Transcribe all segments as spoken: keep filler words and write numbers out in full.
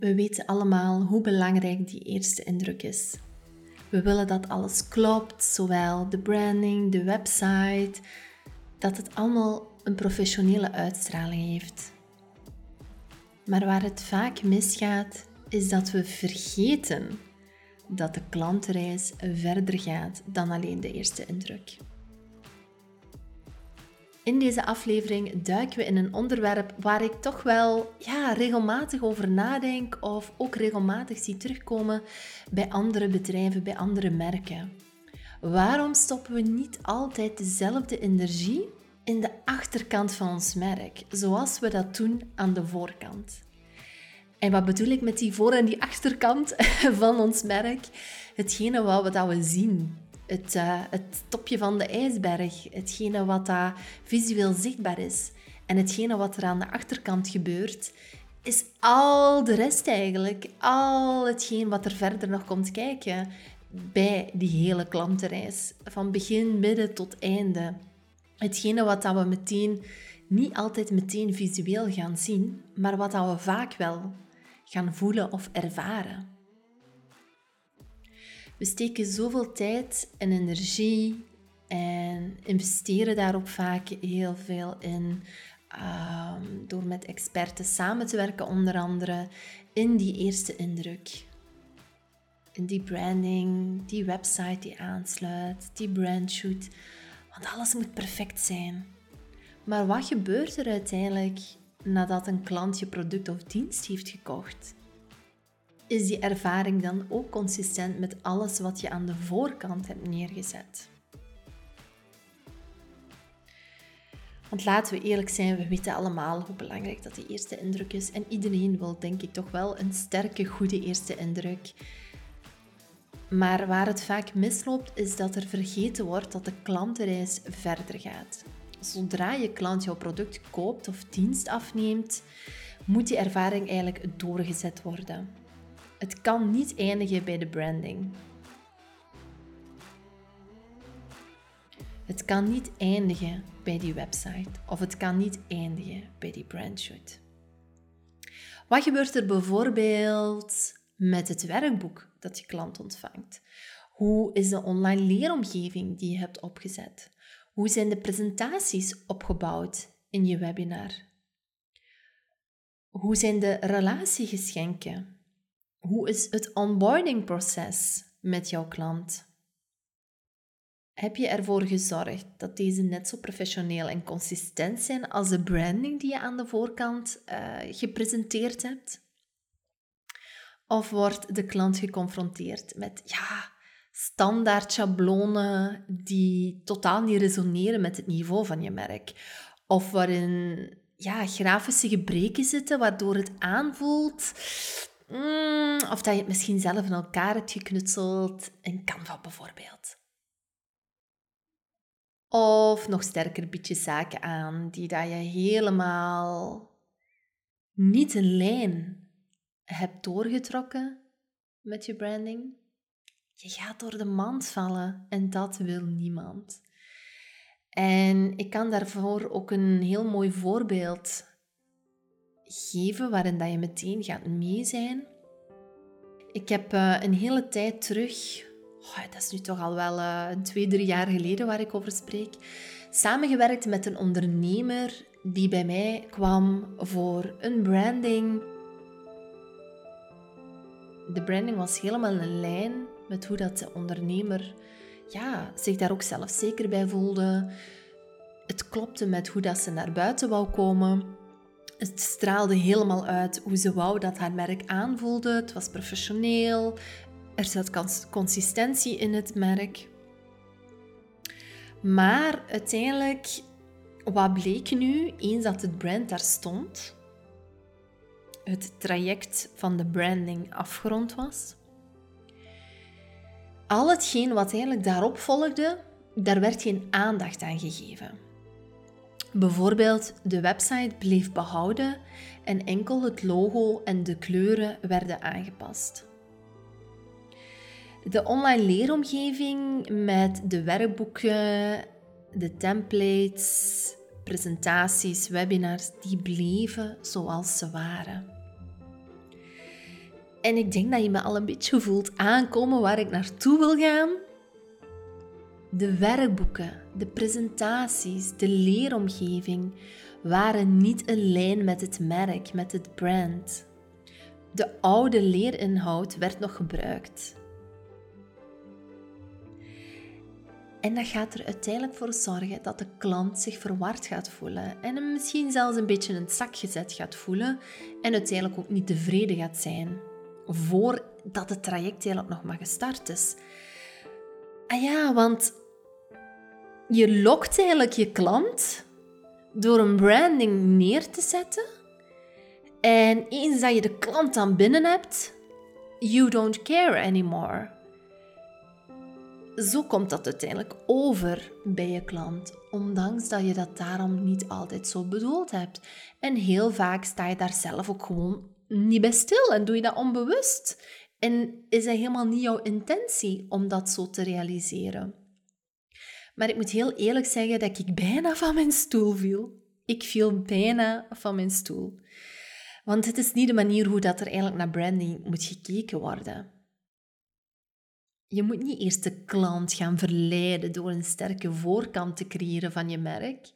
We weten allemaal hoe belangrijk die eerste indruk is. We willen dat alles klopt, zowel de branding, de website, dat het allemaal een professionele uitstraling heeft. Maar waar het vaak misgaat, is dat we vergeten dat de klantreis verder gaat dan alleen de eerste indruk. In deze aflevering duiken we in een onderwerp waar ik toch wel ja, regelmatig over nadenk of ook regelmatig zie terugkomen bij andere bedrijven, bij andere merken. Waarom stoppen we niet altijd dezelfde energie in de achterkant van ons merk, zoals we dat doen aan de voorkant? En wat bedoel ik met die voor- en die achterkant van ons merk? Hetgene wat we, dat we zien. Het, uh, het topje van de ijsberg. Hetgene wat uh, visueel zichtbaar is. En hetgene wat er aan de achterkant gebeurt, is al de rest eigenlijk. Al hetgeen wat er verder nog komt kijken bij die hele klantenreis. Van begin, midden tot einde. Hetgene wat dat we meteen, niet altijd meteen visueel gaan zien, maar wat dat we vaak wel gaan voelen of ervaren. We steken zoveel tijd en energie en investeren daar ook vaak heel veel in. Um, door met experten samen te werken, onder andere in die eerste indruk. In die branding, die website die aansluit, die brandshoot. Want alles moet perfect zijn. Maar wat gebeurt er uiteindelijk nadat een klant je product of dienst heeft gekocht? Is die ervaring dan ook consistent met alles wat je aan de voorkant hebt neergezet? Want laten we eerlijk zijn, we weten allemaal hoe belangrijk dat die eerste indruk is. En iedereen wil denk ik toch wel een sterke, goede eerste indruk. Maar waar het vaak misloopt, is dat er vergeten wordt dat de klantenreis verder gaat. Zodra je klant jouw product koopt of dienst afneemt, moet die ervaring eigenlijk doorgezet worden. Het kan niet eindigen bij de branding. Het kan niet eindigen bij die website of het kan niet eindigen bij die brandshoot. Wat gebeurt er bijvoorbeeld met het werkboek dat je klant ontvangt? Hoe is de online leeromgeving die je hebt opgezet? Hoe zijn de presentaties opgebouwd in je webinar? Hoe zijn de relatiegeschenken? Hoe is het onboardingproces met jouw klant? Heb je ervoor gezorgd dat deze net zo professioneel en consistent zijn als de branding die je aan de voorkant uh, gepresenteerd hebt? Of wordt de klant geconfronteerd met ja, standaard schablonen die totaal niet resoneren met het niveau van je merk? Of waarin ja, grafische gebreken zitten, waardoor het aanvoelt mm, of dat je het misschien zelf in elkaar hebt geknutseld, in Canva bijvoorbeeld. Of nog sterker, bied je zaken aan die dat je helemaal niet een lijn hebt doorgetrokken met je branding. Je gaat door de mand vallen en dat wil niemand. En ik kan daarvoor ook een heel mooi voorbeeld geven waarin dat je meteen gaat mee zijn. Ik heb uh, een hele tijd terug, oh, dat is nu toch al wel uh, twee, drie jaar geleden waar ik over spreek, samengewerkt met een ondernemer die bij mij kwam voor een branding. De branding was helemaal in lijn met hoe dat de ondernemer ja, zich daar ook zelf zeker bij voelde. Het klopte met hoe dat ze naar buiten wou komen. Het straalde helemaal uit hoe ze wou dat haar merk aanvoelde. Het was professioneel. Er zat consistentie in het merk. Maar uiteindelijk, wat bleek nu, eens dat het brand daar stond, het traject van de branding afgerond was, al hetgeen wat eigenlijk daarop volgde, daar werd geen aandacht aan gegeven. Bijvoorbeeld, de website bleef behouden en enkel het logo en de kleuren werden aangepast. De online leeromgeving met de werkboeken, de templates, presentaties, webinars, die bleven zoals ze waren. En ik denk dat je me al een beetje voelt aankomen waar ik naartoe wil gaan. De werkboeken, de presentaties, de leeromgeving waren niet in lijn met het merk, met het brand. De oude leerinhoud werd nog gebruikt. En dat gaat er uiteindelijk voor zorgen dat de klant zich verward gaat voelen en hem misschien zelfs een beetje in het zak gezet gaat voelen en uiteindelijk ook niet tevreden gaat zijn voordat het traject eigenlijk nog maar gestart is. Ah ja, want je lokt eigenlijk je klant door een branding neer te zetten en eens dat je de klant dan binnen hebt, you don't care anymore. Zo komt dat uiteindelijk over bij je klant, ondanks dat je dat daarom niet altijd zo bedoeld hebt. En heel vaak sta je daar zelf ook gewoon niet bij stil en doe je dat onbewust. En is dat helemaal niet jouw intentie om dat zo te realiseren. Maar ik moet heel eerlijk zeggen dat ik bijna van mijn stoel viel. Ik viel bijna van mijn stoel. Want het is niet de manier hoe dat er eigenlijk naar branding moet gekeken worden. Je moet niet eerst de klant gaan verleiden door een sterke voorkant te creëren van je merk.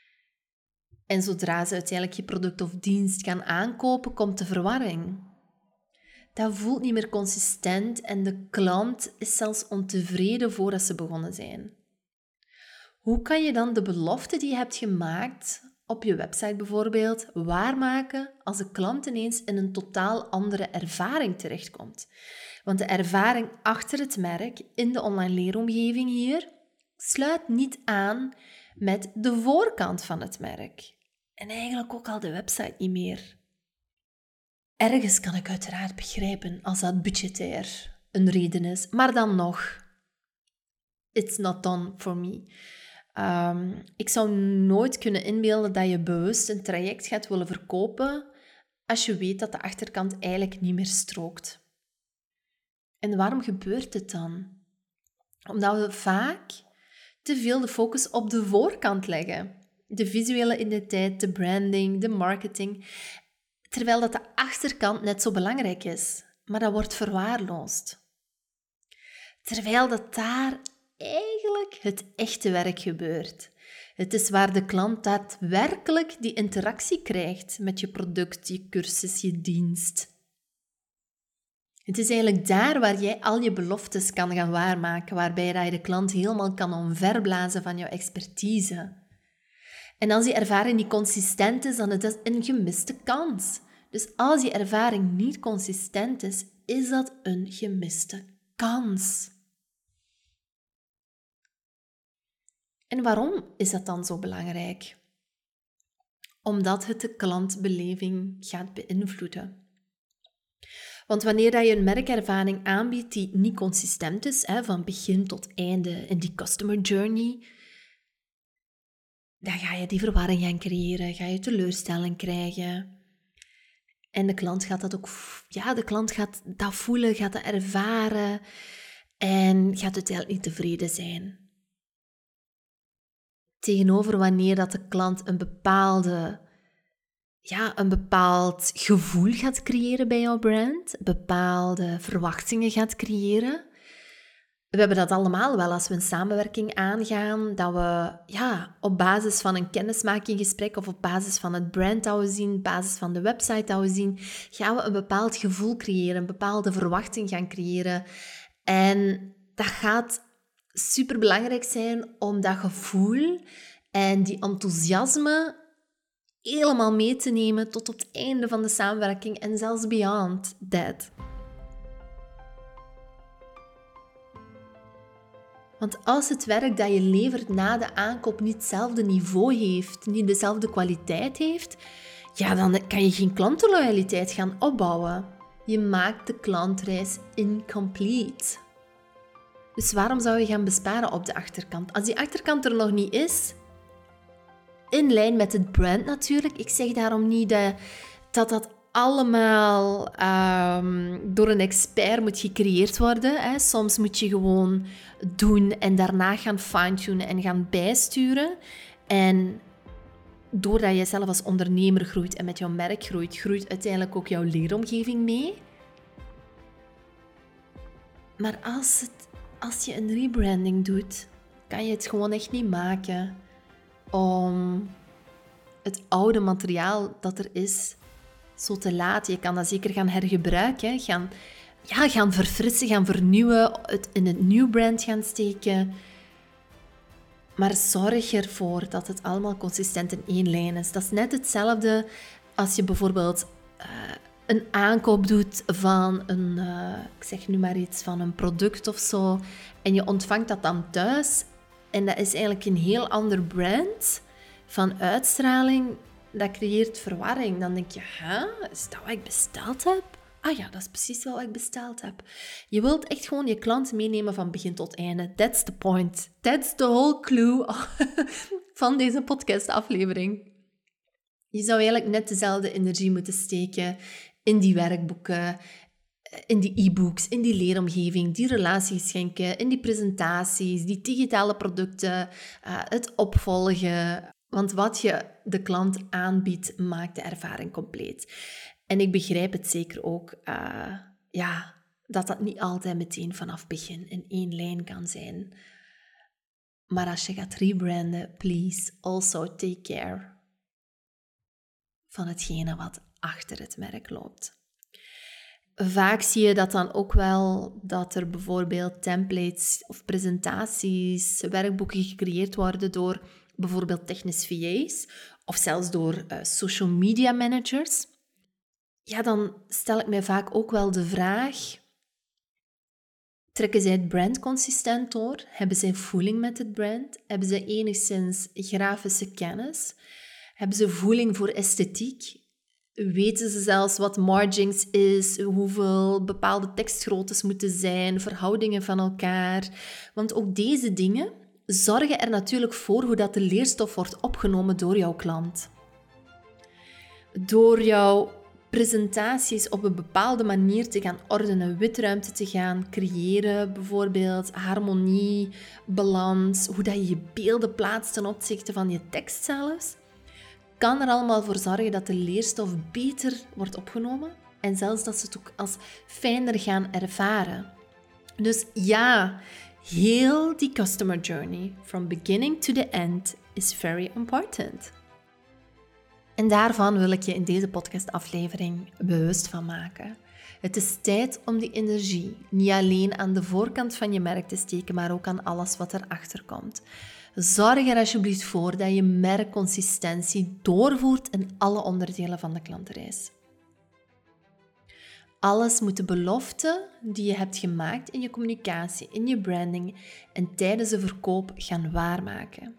En zodra ze uiteindelijk je product of dienst gaan aankopen, komt de verwarring. Dat voelt niet meer consistent en de klant is zelfs ontevreden voordat ze begonnen zijn. Hoe kan je dan de belofte die je hebt gemaakt, op je website bijvoorbeeld, waarmaken als de klant ineens in een totaal andere ervaring terechtkomt? Want de ervaring achter het merk in de online leeromgeving hier sluit niet aan met de voorkant van het merk. En eigenlijk ook al de website niet meer. Ergens kan ik uiteraard begrijpen als dat budgetair een reden is, maar dan nog, it's not done for me. Um, ik zou nooit kunnen inbeelden dat je bewust een traject gaat willen verkopen als je weet dat de achterkant eigenlijk niet meer strookt. En waarom gebeurt het dan? Omdat we vaak te veel de focus op de voorkant leggen. De visuele identiteit, de branding, de marketing. Terwijl dat de achterkant net zo belangrijk is. Maar dat wordt verwaarloosd. Terwijl dat daar eigenlijk het echte werk gebeurt. Het is waar de klant daadwerkelijk die interactie krijgt met je product, je cursus, je dienst. Het is eigenlijk daar waar jij al je beloftes kan gaan waarmaken, waarbij je de klant helemaal kan omverblazen van jouw expertise. En als die ervaring niet consistent is, dan is dat een gemiste kans. Dus als die ervaring niet consistent is, is dat een gemiste kans. En waarom is dat dan zo belangrijk? Omdat het de klantbeleving gaat beïnvloeden. Want wanneer je een merkervaring aanbiedt die niet consistent is, hè, van begin tot einde in die customer journey, dan ga je die verwarring gaan creëren, ga je teleurstelling krijgen. En de klant gaat dat ook, ja, de klant gaat dat voelen, gaat dat ervaren en gaat uiteindelijk niet tevreden zijn. Tegenover wanneer dat de klant een bepaalde, ja, een bepaald gevoel gaat creëren bij jouw brand, bepaalde verwachtingen gaat creëren. We hebben dat allemaal wel als we een samenwerking aangaan, dat we ja, op basis van een kennismakinggesprek of op basis van het brand dat we zien, op basis van de website dat we zien, gaan we een bepaald gevoel creëren, een bepaalde verwachting gaan creëren. En dat gaat superbelangrijk zijn om dat gevoel en die enthousiasme helemaal mee te nemen tot op het einde van de samenwerking en zelfs beyond that. Want als het werk dat je levert na de aankoop niet hetzelfde niveau heeft, niet dezelfde kwaliteit heeft, ja, dan kan je geen klantenloyaliteit gaan opbouwen. Je maakt de klantreis incomplete. Dus waarom zou je gaan besparen op de achterkant? Als die achterkant er nog niet is, in lijn met het brand natuurlijk. Ik zeg daarom niet dat dat, dat allemaal um, door een expert moet gecreëerd worden. Hè. Soms moet je gewoon doen en daarna gaan fine-tunen en gaan bijsturen. En doordat je zelf als ondernemer groeit en met jouw merk groeit, groeit uiteindelijk ook jouw leeromgeving mee. Maar als, het, als je een rebranding doet, kan je het gewoon echt niet maken om het oude materiaal dat er is zo te laten. Je kan dat zeker gaan hergebruiken, gaan, ja, gaan verfrissen, gaan vernieuwen, het in een nieuw brand gaan steken. Maar zorg ervoor dat het allemaal consistent in één lijn is. Dat is net hetzelfde als je bijvoorbeeld uh, een aankoop doet van een, uh, ik zeg nu maar iets, van een product of zo. En je ontvangt dat dan thuis. En dat is eigenlijk een heel ander brand van uitstraling. Dat creëert verwarring. Dan denk je, huh? Is dat wat ik besteld heb? Ah ja, dat is precies wel wat ik besteld heb. Je wilt echt gewoon je klant meenemen van begin tot einde. That's the point. That's the whole clue van deze podcastaflevering. Je zou eigenlijk net dezelfde energie moeten steken in die werkboeken, in die e-books, in die leeromgeving, die relatiegeschenken, in die presentaties, die digitale producten, uh, het opvolgen. Want wat je de klant aanbiedt, maakt de ervaring compleet. En ik begrijp het zeker ook, uh, ja, dat dat niet altijd meteen vanaf begin in één lijn kan zijn. Maar als je gaat rebranden, please also take care van hetgene wat achter het merk loopt. Vaak zie je dat dan ook wel, dat er bijvoorbeeld templates of presentaties, werkboeken gecreëerd worden door bijvoorbeeld technisch V A's of zelfs door uh, social media managers. Ja, dan stel ik mij vaak ook wel de vraag, trekken zij het brand consistent door? Hebben zij voeling met het brand? Hebben zij enigszins grafische kennis? Hebben ze voeling voor esthetiek? Weten ze zelfs wat margins is, hoeveel bepaalde tekstgroottes moeten zijn, verhoudingen van elkaar? Want ook deze dingen zorgen er natuurlijk voor hoe dat de leerstof wordt opgenomen door jouw klant. Door jouw presentaties op een bepaalde manier te gaan ordenen, witruimte te gaan creëren, bijvoorbeeld harmonie, balans, hoe dat je je beelden plaatst ten opzichte van je tekst zelfs, kan er allemaal voor zorgen dat de leerstof beter wordt opgenomen en zelfs dat ze het ook als fijner gaan ervaren. Dus ja, heel die customer journey, from beginning to the end, is very important. En daarvan wil ik je in deze podcastaflevering bewust van maken. Het is tijd om die energie niet alleen aan de voorkant van je merk te steken, maar ook aan alles wat erachter komt. Zorg er alsjeblieft voor dat je merkconsistentie doorvoert in alle onderdelen van de klantreis. Alles moet de belofte die je hebt gemaakt in je communicatie, in je branding en tijdens de verkoop gaan waarmaken.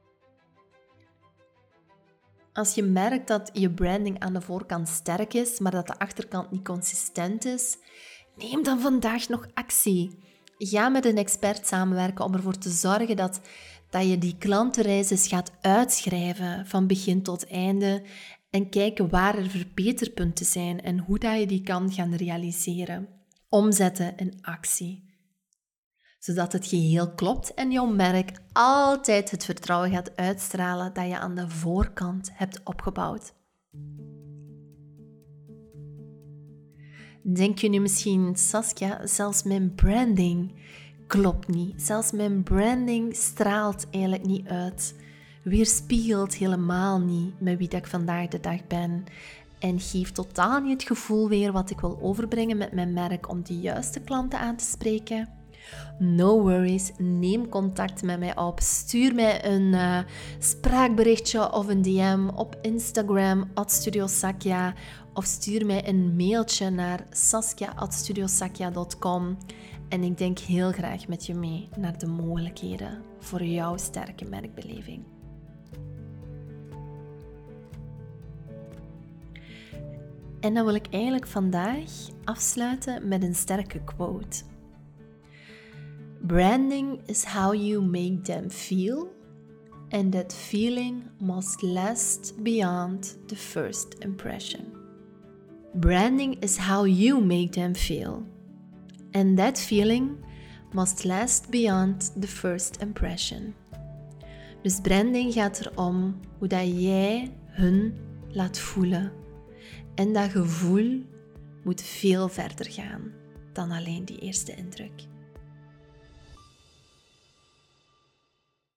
Als je merkt dat je branding aan de voorkant sterk is, maar dat de achterkant niet consistent is, neem dan vandaag nog actie. Ga met een expert samenwerken om ervoor te zorgen dat, dat je die klantenreis eens gaat uitschrijven van begin tot einde en kijken waar er verbeterpunten zijn en hoe dat je die kan gaan realiseren. Omzetten in actie. Zodat het geheel klopt en jouw merk altijd het vertrouwen gaat uitstralen dat je aan de voorkant hebt opgebouwd. Denk je nu misschien, Saskia, zelfs mijn branding klopt niet. Zelfs mijn branding straalt eigenlijk niet uit. Weerspiegelt helemaal niet met wie dat ik vandaag de dag ben. En geeft totaal niet het gevoel weer wat ik wil overbrengen met mijn merk om de juiste klanten aan te spreken. No worries, neem contact met mij op. Stuur mij een uh, spraakberichtje of een D M op Instagram at Studio Sakya of stuur mij een mailtje naar saskia at studiosakya dot com en ik denk heel graag met je mee naar de mogelijkheden voor jouw sterke merkbeleving. En dan wil ik eigenlijk vandaag afsluiten met een sterke quote. Branding is how you make them feel, and that feeling must last beyond the first impression. Branding is how you make them feel, and that feeling must last beyond the first impression. Dus branding gaat erom hoe dat jij hun laat voelen. En dat gevoel moet veel verder gaan dan alleen die eerste indruk.